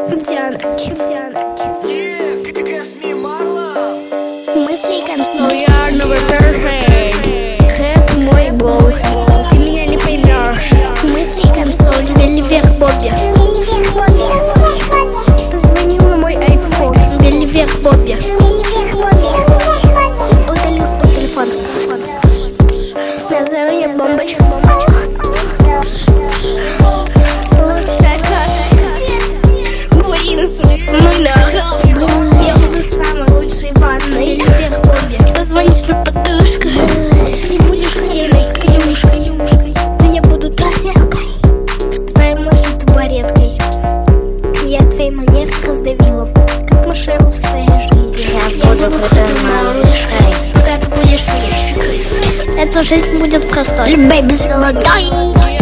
Диана. Мысли консоль. We are never perfect. Рэп мой гол. Ты меня не поймешь. Мысли консоль. Вели вверх Бобби. Позвонил на мой iPhone. Вели вверх Бобби. Удалил свой телефон. Назову я бомбочка. Лучшая кошка. Говори на сумик со мной на хаос. Я буду самой лучшей ванной. Вели вверх Бобби. Позвонишь на подушку. Не будешь хотелой клюшкой. Но я буду тарелкой. В твоей мысли табуреткой. Я твои манеры раздавила, как Машеру в своей жизни. Я буду крутой малышкой. Когда ты будешь фигачить. Эта жизнь будет простой. Бэйби золотой.